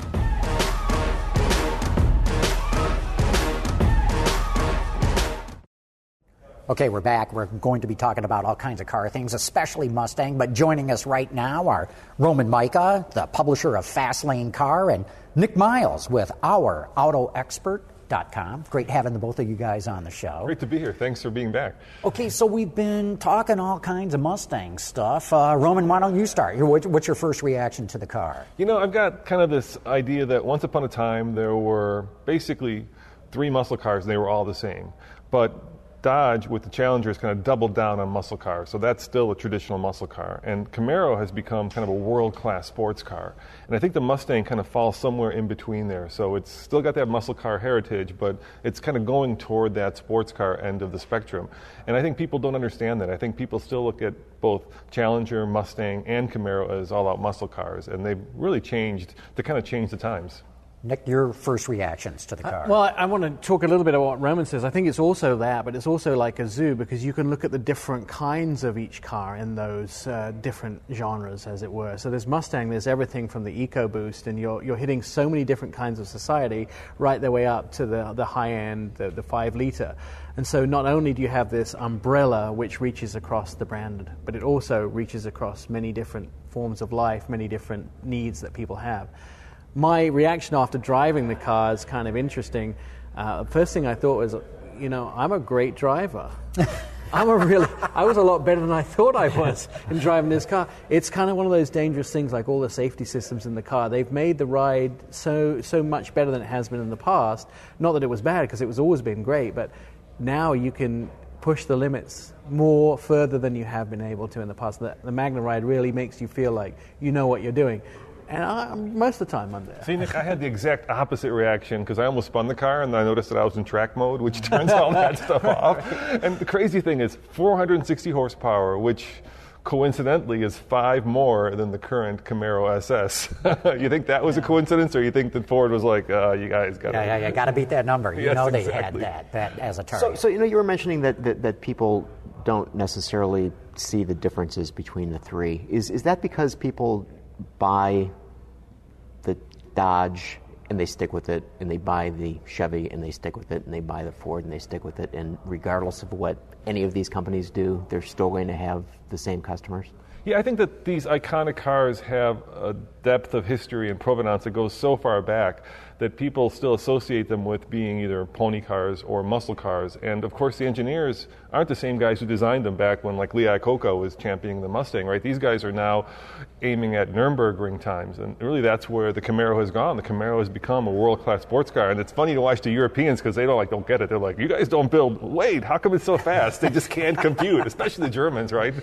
Okay, we're back. We're going to be talking about all kinds of car things, especially Mustang. But joining us right now are Roman Mica, the publisher of Fastlane Car, and Nick Miles with our auto expert dot com. Great having the both of you guys on the show. Great to be here. Thanks for being back. Okay, so we've been talking all kinds of Mustang stuff. Uh, Roman, why don't you start? What's your first reaction to the car? You know, I've got kind of this idea that once upon a time there were basically three muscle cars and they were all the same. But Dodge, with the Challengers, kind of doubled down on muscle cars, so that's still a traditional muscle car. And Camaro has become kind of a world-class sports car. And I think the Mustang kind of falls somewhere in between there. So it's still got that muscle car heritage, but it's kind of going toward that sports car end of the spectrum. And I think people don't understand that. I think people still look at both Challenger, Mustang, and Camaro as all-out muscle cars, and they've really changed to kind of change the times. Nick, your first reactions to the car. Uh, well, I, I want to talk a little bit about what Roman says. I think it's also that, but it's also like a zoo, because you can look at the different kinds of each car in those uh, different genres, as it were. So there's Mustang, there's everything from the EcoBoost, and you're you're hitting so many different kinds of society, right their way up to the the high end, the, the five liter. And so not only do you have this umbrella which reaches across the brand, but it also reaches across many different forms of life, many different needs that people have. My reaction after driving the car is kind of interesting. Uh, the first thing I thought was, you know, I'm a great driver. I'm a really, I was a lot better than I thought I was in driving this car. It's kind of one of those dangerous things, like all the safety systems in the car. They've made the ride so so much better than it has been in the past. Not that it was bad, because it was always been great, but now you can push the limits more further than you have been able to in the past. The, the Magna ride really makes you feel like you know what you're doing. And I, most of the time I'm there. See, Nick, I had the exact opposite reaction, because I almost spun the car and then I noticed that I was in track mode, which turns all that stuff off. And the crazy thing is four hundred sixty horsepower, which coincidentally is five more than the current Camaro S S. You think that was yeah. a coincidence, or you think that Ford was like, uh, you guys got to... Yeah, yeah, yeah, got to beat that number. You yes, know they exactly. had that, that as a target. So, so, you know, you were mentioning that, that, that people don't necessarily see the differences between the three. Is, is that because people buy the Dodge and they stick with it, and they buy the Chevy and they stick with it, and they buy the Ford and they stick with it, and regardless of what any of these companies do, they're still going to have the same customers? Yeah, I think that these iconic cars have a depth of history and provenance that goes so far back that people still associate them with being either pony cars or muscle cars. And of course, the engineers aren't the same guys who designed them back when, like, Lee Iacocca was championing the Mustang, right? These guys are now aiming at Nürburgring times, and really that's where the Camaro has gone. The Camaro has become a world-class sports car, and it's funny to watch the Europeans because they don't like don't get it. They're like, you guys don't build. Wait, how come it's so fast? They just can't compute, especially the Germans, right?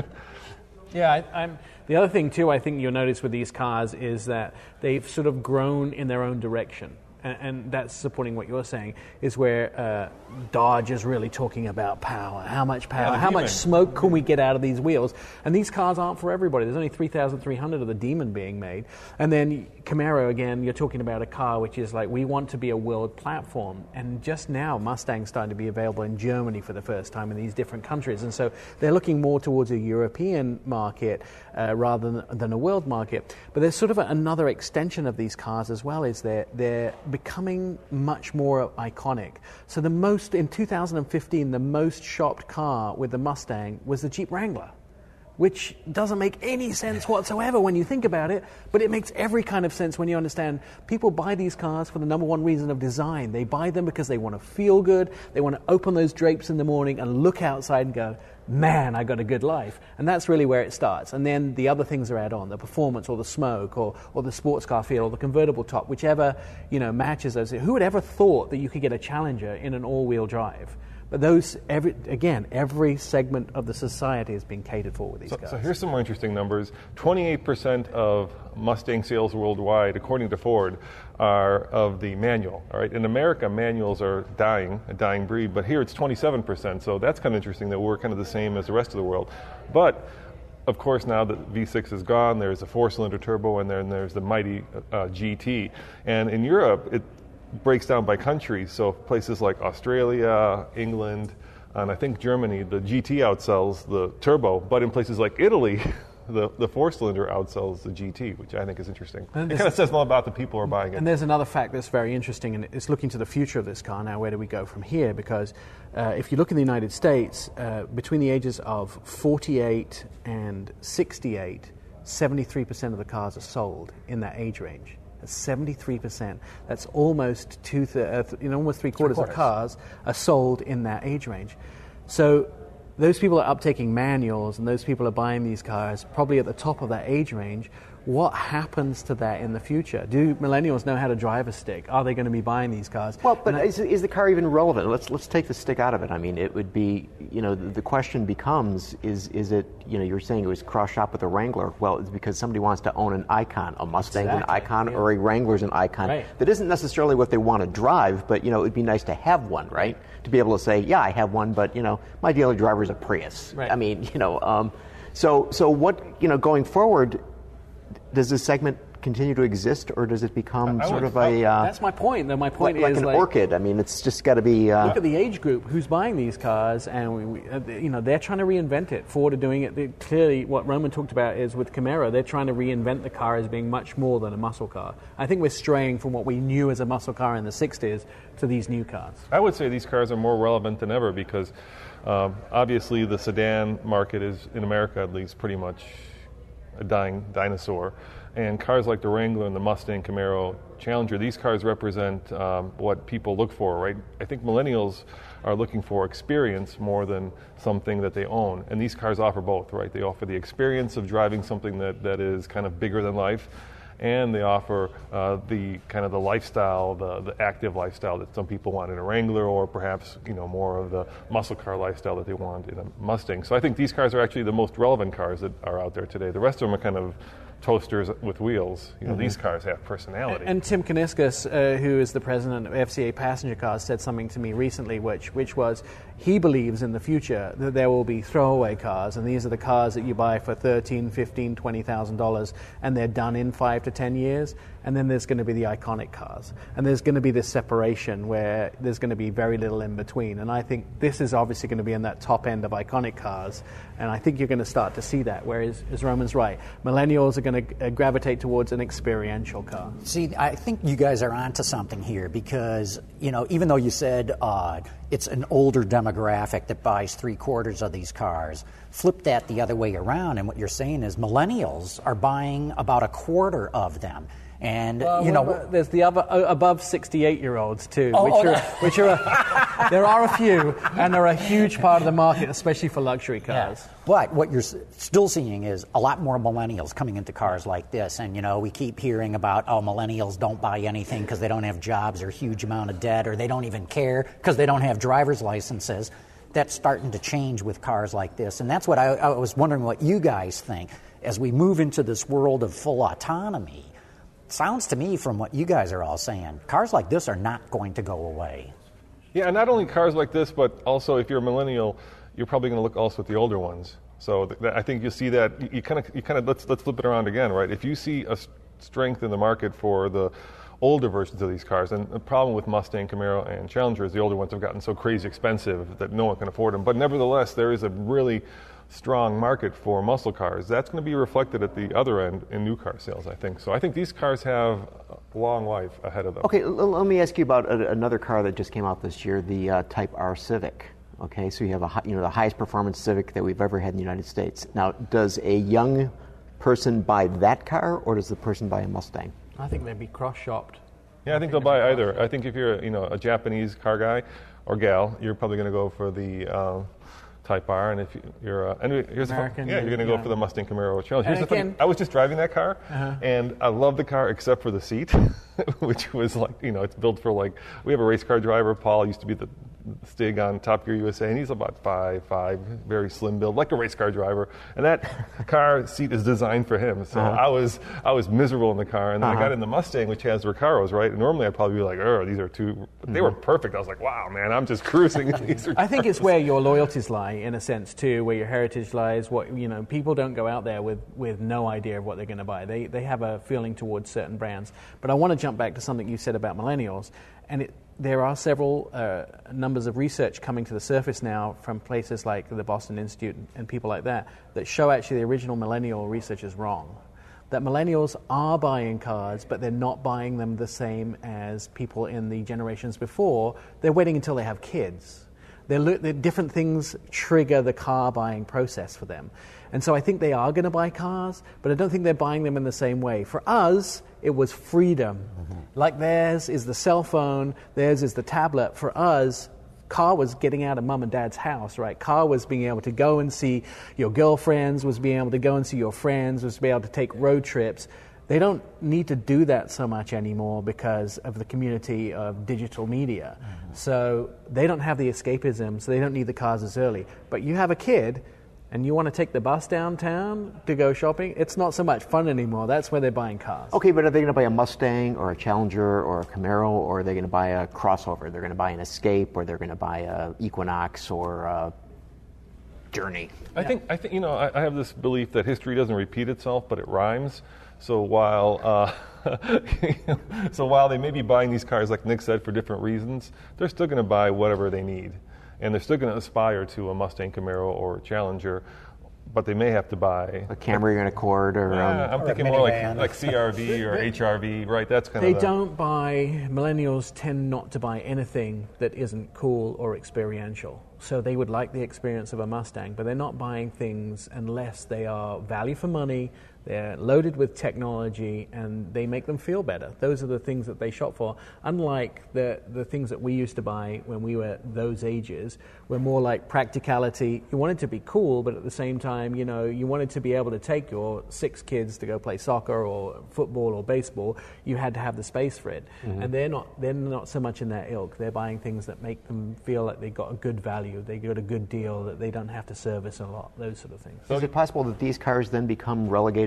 Yeah, I, I'm, the other thing too I think you'll notice with these cars is that they've sort of grown in their own direction. And, and that's supporting what you're saying, is where uh, Dodge is really talking about power. How much power, yeah, how Demon. much smoke can we get out of these wheels? And these cars aren't for everybody. There's only three thousand three hundred of the Demon being made. And then Camaro, again, you're talking about a car which is like, we want to be a world platform. And just now, Mustang's starting to be available in Germany for the first time in these different countries. And so they're looking more towards a European market uh, rather than, than a world market. But there's sort of a, another extension of these cars as well, is they're, they're becoming much more iconic. So the most, in two thousand fifteen, the most shopped car with the Mustang was the Jeep Wrangler, which doesn't make any sense whatsoever when you think about it, but it makes every kind of sense when you understand people buy these cars for the number one reason of design. They buy them because they want to feel good, they want to open those drapes in the morning and look outside and go, man, I got a good life. And that's really where it starts. And then the other things are add on, the performance or the smoke or, or the sports car feel or the convertible top, whichever, you know, matches those. Who would ever thought that you could get a Challenger in an all-wheel drive? But those, every, again, every segment of the society is being catered for with these so, cars. So here's some more interesting numbers. twenty-eight percent of Mustang sales worldwide, according to Ford, are of the manual. All right, in America, manuals are dying, a dying breed, but here it's twenty-seven percent. So that's kind of interesting that we're kind of the same as the rest of the world. But of course, now that V six is gone, there's a four-cylinder turbo, and then there's the mighty uh, G T. And in Europe, it breaks down by country, so places like Australia, England, and I think Germany, the G T outsells the turbo, but in places like Italy, the, the four-cylinder outsells the G T, which I think is interesting. It kind of says more about the people who are buying it. And there's another fact that's very interesting, and it's looking to the future of this car now. Where do we go from here? Because uh, if you look in the United States, uh, between the ages of forty-eight and sixty-eight, seventy-three percent of the cars are sold in that age range. That's seventy-three percent. That's almost two, th- uh, th- you know, almost three quarters, three quarters of cars are sold in that age range. So those people are uptaking manuals, and those people are buying these cars probably at the top of that age range. What happens to that in the future? Do millennials know how to drive a stick? Are they going to be buying these cars? Well, but I, is, is the car even relevant? Let's let's take the stick out of it. I mean, it would be, you know, the, the question becomes, is is it, you know, you were saying it was cross-shop with a Wrangler. Well, it's because somebody wants to own an icon. A Mustang's exactly. an icon, yeah. or a Wrangler's an icon. Right. That isn't necessarily what they want to drive, but, you know, it would be nice to have one, right? To be able to say, yeah, I have one, but, you know, my daily driver is a Prius. Right. I mean, you know, um, so so what, you know, going forward, does this segment continue to exist, or does it become I sort would, of a... Uh, that's my point. Though my point like, is like an like, orchid. I mean, it's just got to be... Uh, look at the age group who's buying these cars, and we, we, uh, you know, they're trying to reinvent it. Ford are doing it. They, clearly, what Roman talked about is with Camaro, they're trying to reinvent the car as being much more than a muscle car. I think we're straying from what we knew as a muscle car in the sixties to these new cars. I would say these cars are more relevant than ever because um, obviously the sedan market is, in America at least, pretty much a dying dinosaur. And cars like the Wrangler and the Mustang, Camaro, Challenger, these cars represent um, what people look for, right? I think millennials are looking for experience more than something that they own. And these cars offer both, right? They offer the experience of driving something that, that is kind of bigger than life, and they offer uh, the kind of the lifestyle, the, the active lifestyle that some people want in a Wrangler, or perhaps, you know, more of the muscle car lifestyle that they want in a Mustang. So I think these cars are actually the most relevant cars that are out there today. The rest of them are kind of toasters with wheels. You know, Mhm. these cars have personality. And, and Tim Kuniskis, uh, who is the president of F C A Passenger Cars, said something to me recently, which which was he believes in the future that there will be throwaway cars, and these are the cars that you buy for thirteen, fifteen, twenty thousand dollars, and they're done in five to ten years. And then there's going to be the iconic cars, and there's going to be this separation where there's going to be very little in between. And I think this is obviously going to be in that top end of iconic cars, and I think you're going to start to see that. Whereas, as Roman's right, millennials are going to uh, gravitate towards an experiential car. See, I think you guys are onto something here because, you know, even though you said uh, it's an older demographic that buys three quarters of these cars, flip that the other way around, and what you're saying is millennials are buying about a quarter of them. And Well, you know, well, there's the other uh, above sixty-eight-year-olds too, Oh, which oh, are no. which are a, there are a few, and they're a huge part of the market, especially for luxury cars. Yeah. But what you're s- still seeing is a lot more millennials coming into cars like this. And, you know, we keep hearing about, oh, millennials don't buy anything because they don't have jobs or huge amount of debt, or they don't even care because they don't have driver's licenses. That's starting to change with cars like this. And that's what I, I was wondering what you guys think as we move into this world of full autonomy. Sounds to me from what you guys are all saying, cars like this are not going to go away. Yeah, and not only cars like this, but also if you're a millennial, you're probably going to look also at the older ones. So th- th- I think you see that you kind of, you kind of let's let's flip it around again, right? If you see a s- strength in the market for the older versions of these cars, and the problem with Mustang, Camaro, and Challenger is the older ones have gotten so crazy expensive that no one can afford them. But nevertheless, there is a really strong market for muscle cars. That's going to be reflected at the other end in new car sales, I think. So I think these cars have a long life ahead of them. Okay, l- let me ask you about a, another car that just came out this year, the uh, Type R Civic. Okay, so you have a hi- you know the highest performance Civic that we've ever had in the United States. Now, does a young person buy that car, or does the person buy a Mustang? I think they'd be cross-shopped. Yeah, I think they'll buy either. I think if you're you know a Japanese car guy or gal, you're probably going to go for the uh, Type R, and if you're uh, and here's American, the, yeah, you're going to yeah. go for the Mustang Camaro or Challenger. And Here's the thing, again- I was just driving that car, Uh-huh. and I love the car except for the seat, which was like you know it's built for like we have a race car driver. Paul used to be the Stig on Top Gear U S A, and he's about five five, very slim build, like a race car driver. And that car seat is designed for him. So Uh-huh. I was I was miserable in the car, and then Uh-huh. I got in the Mustang, which has Recaros, right? And normally I'd probably be like, oh, these are too. But they were perfect. I was like, wow, man, I'm just cruising. These are I think it's cars. where your loyalties lie, in a sense, too, where your heritage lies. What you know, people don't go out there with, with no idea of what they're going to buy. They they have a feeling towards certain brands. But I want to jump back to something you said about millennials, and it, there are several uh, numbers of research coming to the surface now from places like the Boston Institute and people like that that show actually the original millennial research is wrong. That millennials are buying cars, but they're not buying them the same as people in the generations before. They're waiting until they have kids. They're, lo- they're different things trigger the car buying process for them. And so I think they are going to buy cars, but I don't think they're buying them in the same way. For us, it was freedom. Mm-hmm. Like theirs is the cell phone, theirs is the tablet. For us, car was getting out of mum and dad's house, right? Car was being able to go and see your girlfriends, was being able to go and see your friends, was being able to take road trips. They don't need to do that so much anymore because of the community of digital media. Mm-hmm. So they don't have the escapism, so they don't need the cars as early. But you have a kid and you want to take the bus downtown to go shopping, it's not so much fun anymore. That's where they're buying cars. Okay, but are they going to buy a Mustang or a Challenger or a Camaro, or are they going to buy a crossover? They're going to buy an Escape, or they're going to buy a Equinox or a Journey? I think I think you know I, I have this belief that history doesn't repeat itself, but it rhymes. So while uh, so while they may be buying these cars, like Nick said, for different reasons, they're still going to buy whatever they need, and they're still going to aspire to a Mustang, Camaro, or Challenger. But they may have to buy A Camry or an Accord, or Yeah, um, I'm or a thinking more like minivan. like C R V or H R V, right? That's kind They of the, don't buy, millennials tend not to buy anything that isn't cool or experiential. So they would like the experience of a Mustang, but they're not buying things unless they are value for money, they're loaded with technology, and they make them feel better. Those are the things that they shop for. Unlike the, the things that we used to buy when we were those ages, were more like practicality. You wanted to be cool, but at the same time, you know, you wanted to be able to take your six kids to go play soccer or football or baseball. You had to have the space for it. Mm-hmm. And they're not they're not so much in that ilk. They're buying things that make them feel like they got a good value, they got a good deal, that they don't have to service a lot, those sort of things. is it possible that these cars then become relegated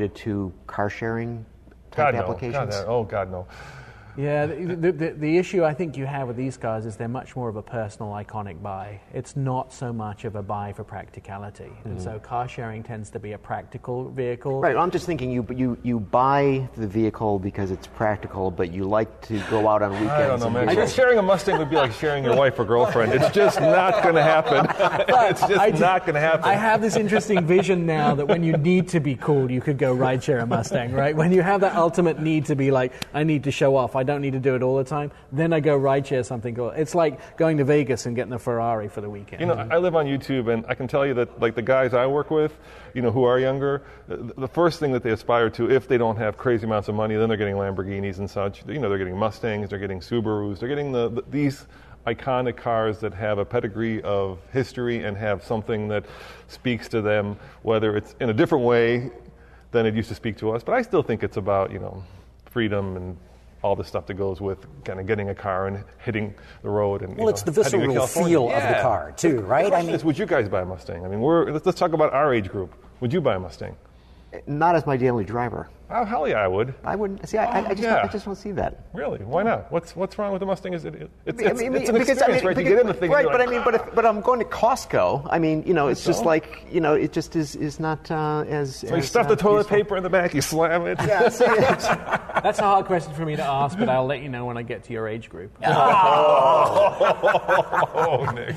devoted to car sharing type God, no. applications? God, no. Oh, God, no. Yeah, the, the, the, the issue I think you have with these cars is they're much more of a personal, iconic buy. It's not so much of a buy for practicality. Mm-hmm. And so car sharing tends to be a practical vehicle. Right, I'm just thinking you you you buy the vehicle because it's practical, but you like to go out on weekends. I don't know, and man. do Just sharing a Mustang would be like sharing your wife or girlfriend. It's just not going to happen. It's just I not going to happen. I have this interesting vision now that when you need to be cool, you could go ride share a Mustang, right? When you have that ultimate need to be like, I need to show off, I don't need to do it all the time, then I go ride share something cool. It's like going to Vegas and getting a Ferrari for the weekend. You know, I live on YouTube, and I can tell you that, like, the guys I work with, you know, who are younger, the first thing that they aspire to, if they don't have crazy amounts of money, then they're getting Lamborghinis and such. You know, they're getting Mustangs, they're getting Subarus, they're getting the, the these iconic cars that have a pedigree of history and have something that speaks to them, whether it's in a different way than it used to speak to us. But I still think it's about, you know, freedom and all the stuff that goes with kind of getting a car and hitting the road. And well, you it's know, the heading to visceral California. feel Yeah. of the car, too, right? The I question mean, is, would you guys buy a Mustang? I mean, we're, let's, let's talk about our age group. Would you buy a Mustang? Not as my daily driver. Oh, hell yeah, I would. I wouldn't. See, I, I, I just, yeah. I just don't see that. Really? Why not? What's what's wrong with the Mustang? Is it? it it's, I it's, mean, it's an because, experience, I mean, right? because, you get in the thing, right? and But you're I like, mean, but if, but I'm going to Costco. I mean, you know, it's So? just like, you know, it just is is not uh, as. So you as, stuff uh, the toilet useful. paper in the back, you slam it. Yeah, see, it's- That's a hard question for me to ask, but I'll let you know when I get to your age group. Oh, Nick.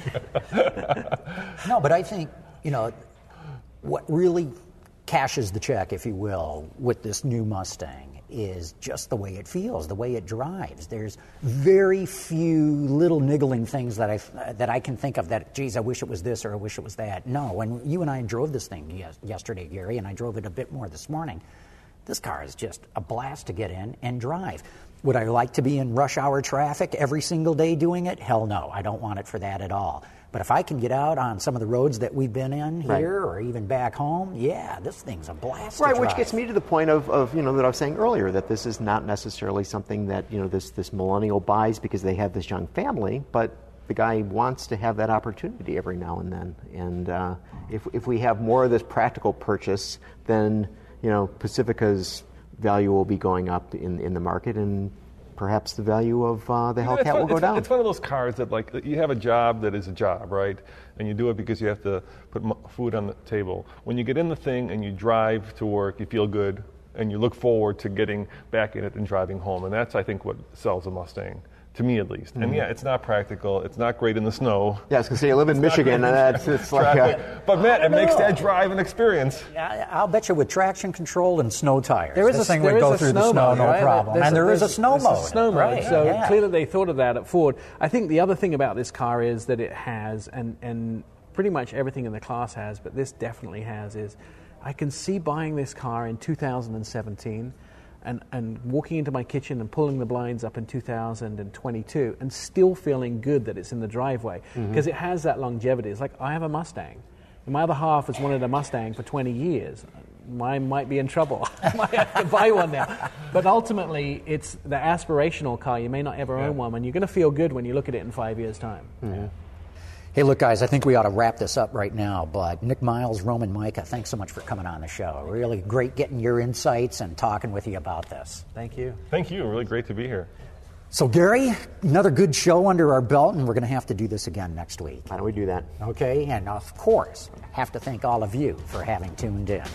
no, but I think, you know, what really cashes the check, if you will, with this new Mustang is just the way it feels, the way it drives. There's very few little niggling things that I that I can think of that, geez, I wish it was this or I wish it was that. No, when you and I drove this thing yes, yesterday, Gary, and I drove it a bit more this morning, this car is just a blast to get in and drive. Would I like to be in rush hour traffic every single day doing it? Hell no, I don't want it for that at all. But if I can get out on some of the roads that we've been in here Right. or even back home, yeah, this thing's a blast Right, to which drive. gets me to the point of, of, you know, that I was saying earlier, that this is not necessarily something that, you know, this, this millennial buys because they have this young family, but the guy wants to have that opportunity every now and then. And uh, if, if we have more of this practical purchase, then, you know, Pacifica's value will be going up in, in the market, and perhaps the value of uh, the You know, Hellcat it's one, will go it's, down. It's one of those cars that, like, you have a job that is a job, right? And you do it because you have to put m- food on the table. When you get in the thing and you drive to work, you feel good, and you look forward to getting back in it and driving home. And that's, I think, what sells a Mustang, to me at least. Mm-hmm. And yeah, it's not practical. It's not great in the snow. Yeah, I was going to say, you live in Michigan, and that's it's like... Traffic. Uh, but Matt, it makes know. that drive an experience. I- I'll bet you with traction control and snow tires, There is this a, thing there would is go a through snow the snow mode, no right? problem. There's And there is a there's- snow there's mode. A snow mode. Right, So yeah. clearly they thought of that at Ford. I think the other thing about this car is that it has, and, and pretty much everything in the class has, but this definitely has, is I can see buying this car in two thousand seventeen and, and walking into my kitchen and pulling the blinds up in two thousand twenty-two and still feeling good that it's in the driveway because it has that longevity. It's like, I have a Mustang. And my other half has wanted a Mustang for twenty years. Mine might be in trouble. I might have to buy one now. But ultimately, it's the aspirational car. You may not ever Yeah. own one, and you're going to feel good when you look at it in five years' time. Mm-hmm. Hey, look, guys, I think we ought to wrap this up right now, but Nick Miles, Roman Micah, thanks so much for coming on the show. Really great getting your insights and talking with you about this. Thank you. Thank you. Really great to be here. So, Gary, another good show under our belt, and we're going to have to do this again next week. Why don't we do that? Okay, and of course, have to thank all of you for having tuned in.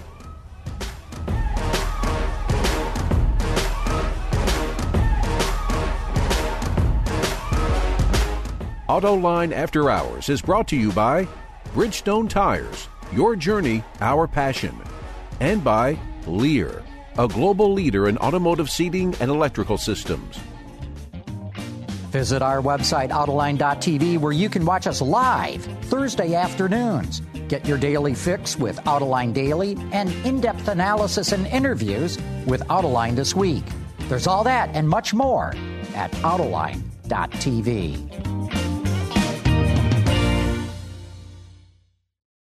AutoLine After Hours is brought to you by Bridgestone Tires, your journey, our passion, and by Lear, a global leader in automotive seating and electrical systems. Visit our website, Autoline dot T V, where you can watch us live Thursday afternoons. Get your daily fix with Autoline Daily and in-depth analysis and interviews with Autoline This Week. There's all that and much more at Autoline dot T V.